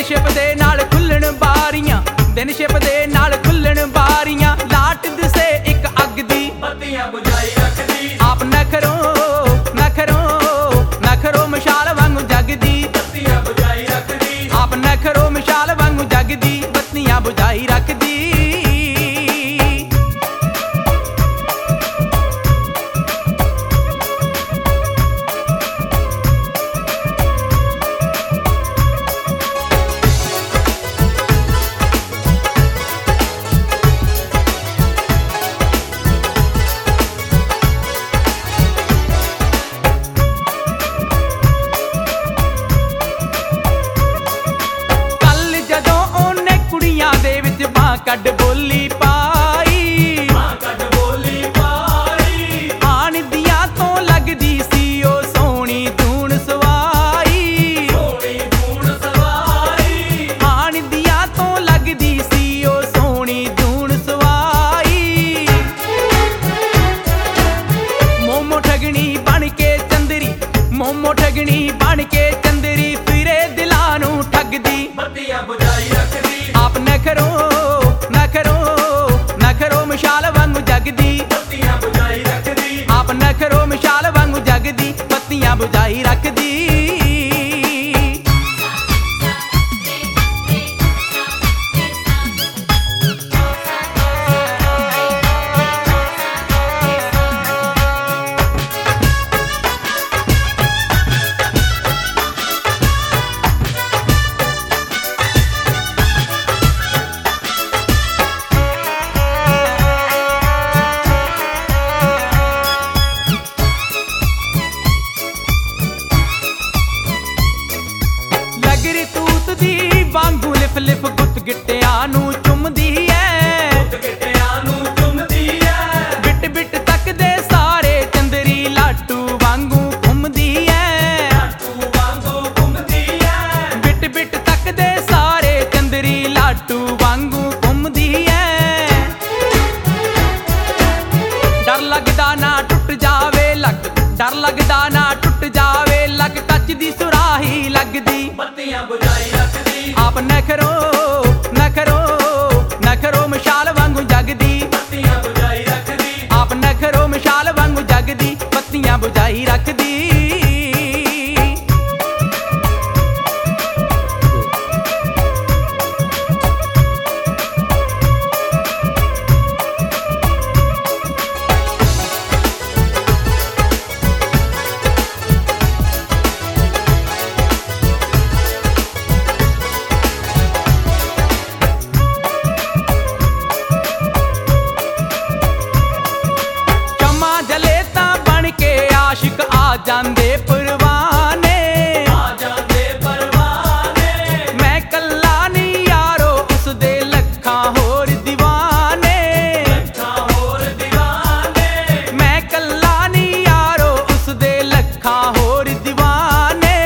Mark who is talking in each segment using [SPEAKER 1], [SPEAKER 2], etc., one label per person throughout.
[SPEAKER 1] Ship दे नाल खुल्लण बारियां, दिन शिप दे नाल खुल्लण बारियां। लाट दिसे इक अग दी
[SPEAKER 2] बत्तियां बुझाई रखदी।
[SPEAKER 1] आप नखरों नखरों नखरों मशाल वांगू जगदी
[SPEAKER 2] बत्तियां बुझाई रखदी।
[SPEAKER 1] आप नखरों मशाल वांगू जगदी बत्तियां बुझाई रखदी। कड बोली पाई,
[SPEAKER 2] कड बोली पाई।
[SPEAKER 1] आन दिया तो लगदी सी ओ सोहनी धूण सवाई,
[SPEAKER 2] सोहनी धूण सवाई।
[SPEAKER 1] आन दिया तो लगदी सी ओ सोहनी धूण सवाई। मोमो ठगनी बन के चंदरी, मोमो ठगनी बन के चंदरी फिरे दिलां नू ठगदी
[SPEAKER 2] बत्तियां बुझाई रखदी।
[SPEAKER 1] आप नखरों नखरों मशाल वांगू जगदी
[SPEAKER 2] बत्तियां बुझाई रखदी।
[SPEAKER 1] आप नखरों मशाल वांगू जगदी बत्तियां बुझाई रखदी। वांगू लिफ लिफ गुत गिट्टियां नू चुमदी ऐ,
[SPEAKER 2] गुत गिट्टियां नू चुमदी ऐ।
[SPEAKER 1] बिट बिट तकदे सारे चंदरी लाटू वांगू घुमदी ऐ,
[SPEAKER 2] लाटू वांगू घुमदी ऐ।
[SPEAKER 1] बिट बिट तकदे सारे चंदरी लाटू वांगू घुमदी ऐ। डर लगदा ना टुट जावे लक, डर लगदा ना टुट जावे लक, टच दी सुराही लगदी
[SPEAKER 2] बत्तियां बुझाई रखदी।
[SPEAKER 1] आप नखरों नखरों मशाल वांगू जगदी
[SPEAKER 2] बत्तियां बुझाई रखदी।
[SPEAKER 1] आप नखरों मशाल वांगू जगदी बत्तियां बुझाई रखदी। आशिक आ जांदे परवाने,
[SPEAKER 2] आ जांदे परवाने।
[SPEAKER 1] मैं कल्ला नी यारो उस दे लखां होर दीवाने,
[SPEAKER 2] लखां होर दीवाने। मैं
[SPEAKER 1] कल्ला नी यारो उस दे लखां होर दीवाने।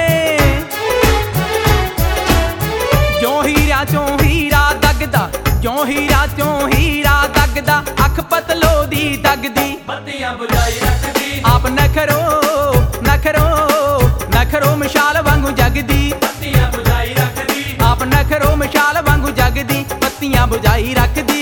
[SPEAKER 1] जो हीरा चों हीरा दगदा, जो हीरा चों हीरा दगदा, अख पतलो दी दगदी
[SPEAKER 2] बत्तियां बुझाई रखदी।
[SPEAKER 1] आप नखरों मशाल वांगू जगदी
[SPEAKER 2] बत्तियां बुझाई रखदी।
[SPEAKER 1] आप नखरों मशाल वांगू जगदी बत्तियां बुझाई रखदी।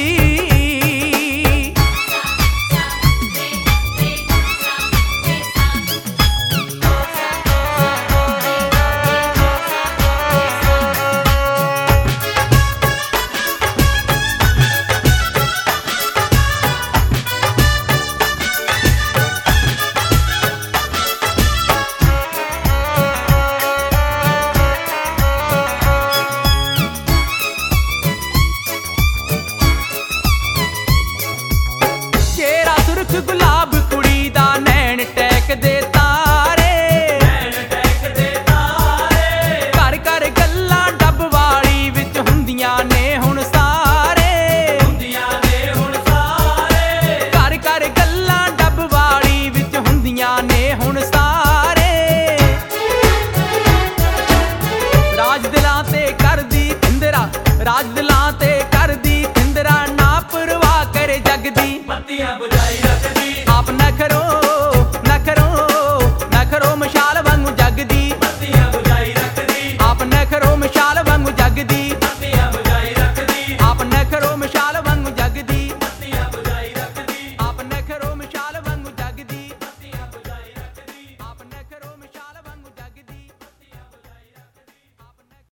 [SPEAKER 1] गुलाब कुड़ी दा नैन टैक दे तारे,
[SPEAKER 2] नैन टैक दे तारे।
[SPEAKER 1] घर घर गल्लां डब वाली विच हुंदियां ने हुण सारे,
[SPEAKER 2] हुंदियां ने हुण सारे।
[SPEAKER 1] घर घर गल्लां डब वाली विच हुंदियां ने हुण सारे। राज दिलां ते करदी इंदिरा, राज दिलां ते